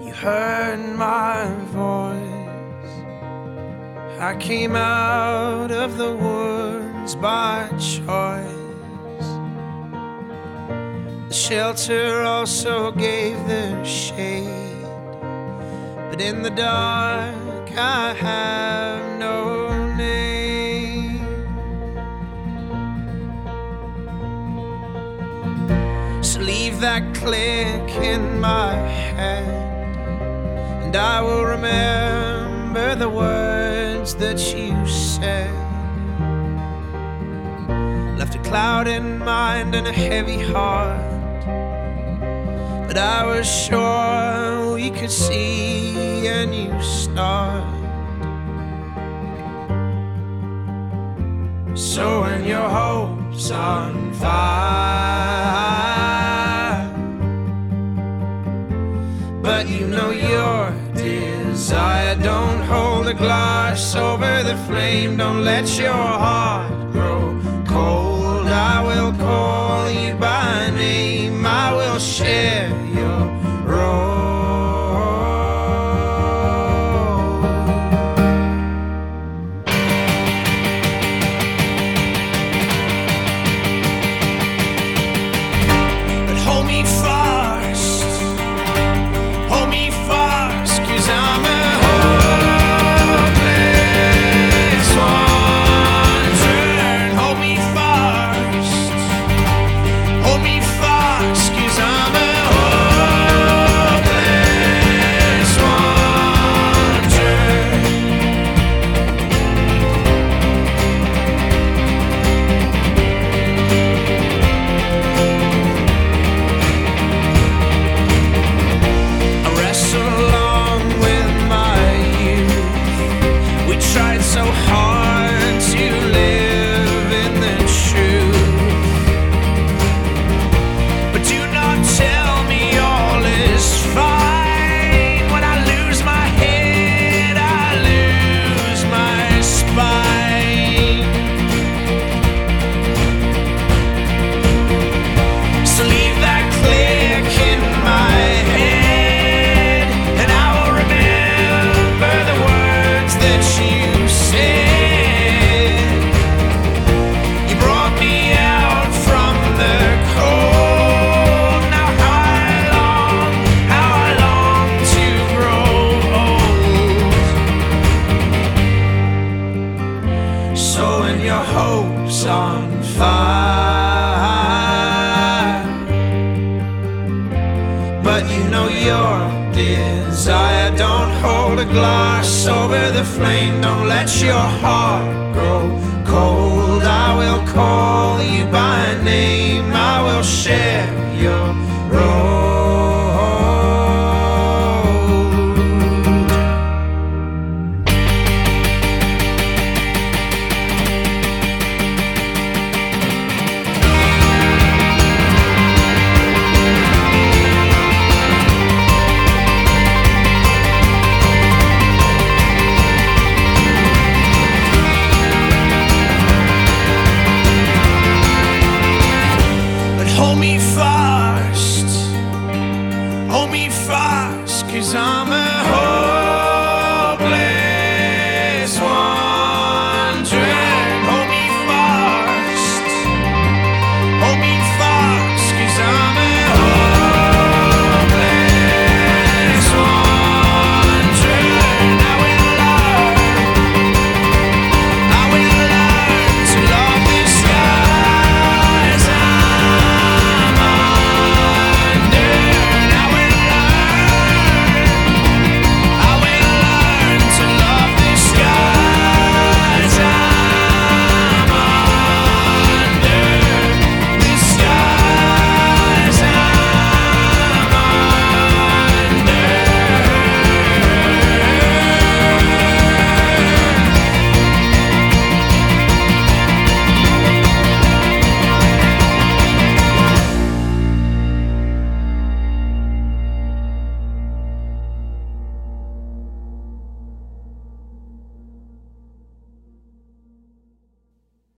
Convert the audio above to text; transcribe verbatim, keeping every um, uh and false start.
You heard my voice. I came out of the woods by choice. The shelter also gave the shade, but in the dark I have no name. So leave that click in my head, and I will remember the words that you said. Left a cloud in mind and a heavy heart, but I was sure we could see a new start. So when your hope's on fire, but you know your desire, don't hold a glass over the flame. Don't let your heart grow cold. I will call you by name. I will share your role. But hold me fast, hold me fast, 'cause I'm a hopeless wanderer. Hold me fast, hold me fast, 'cause I'm a hopeless wanderer. I wrestle along with my youth. We tried so hard to live in the truth, but do not tell me all is fine. When I lose my head, I lose my spine. So leave that click in my head, and I will remember the words that you said. You brought me out from the cold. Now how I long, how I long to grow old. So when your hope's on fire, but you know your desire, don't hold a glass over the flame. Don't let your heart grow cold. I will call you by name. I will share your road. But hold me fast, hold me fast, 'cause I'm a